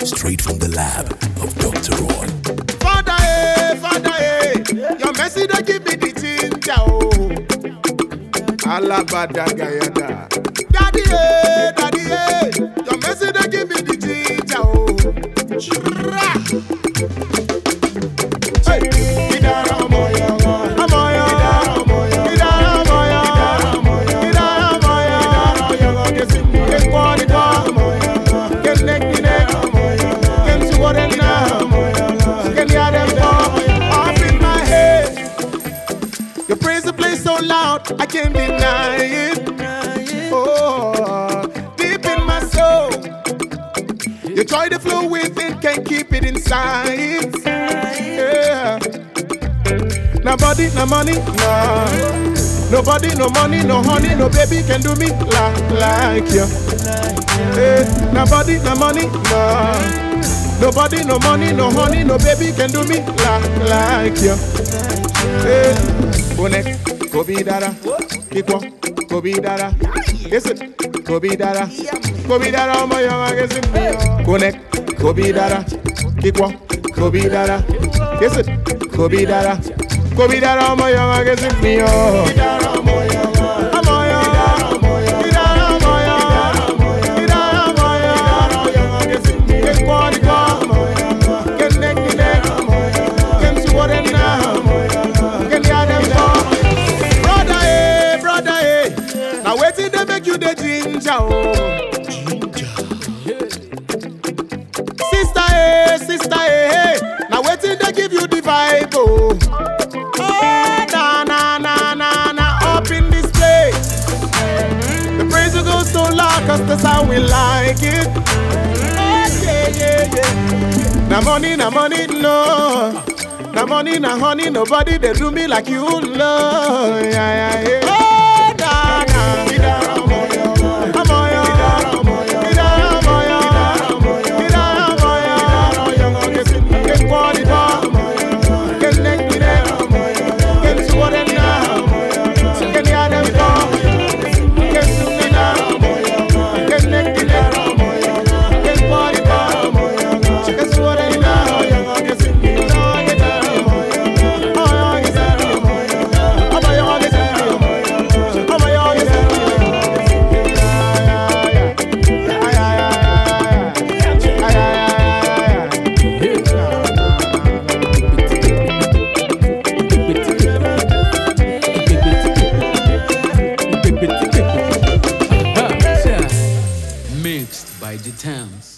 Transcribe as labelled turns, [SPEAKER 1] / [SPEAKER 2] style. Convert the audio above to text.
[SPEAKER 1] straight from the lab of Dr. Roy.
[SPEAKER 2] Father, your mercy they give me the ginger, oh. Alabadagayada. Daddy, your mercy they give me the ginger, oh. Hey, Idara moya, amoya, Idara moya, Idara moya, get body down, get neck, get to what and now, get the other up in my head. Your praise the place so loud, I can't deny it. Oh, deep in my soul, you try to flow within, can't keep it inside. Yeah. Nobody, no money, no. Nobody, no money, no honey, no baby can do me like you. Hey. Nobody, no money, no. Nobody, no money, no honey, no baby can do me like you. Hey. Bonek, Kobe Dara, Kiko, Kobe Dara. Yes, Kobe Dara, Kobe Dara, my young, I guess it. Bonek, Kobe Dara, Kiko, Kobe Dara. Yes, Kobe Dara, Kobe Dara, my young, I guess it. Now waiting they make you the ginger, oh. Sister, hey. Now waiting they give you the vibe, oh. Oh, na, up in this place. The praise will go so loud, cause that's how we like it. Oh, yeah. Now money, no. Now money, now honey, nobody they do me like you, love. Yeah. Oh,
[SPEAKER 1] Mixed by the Thames.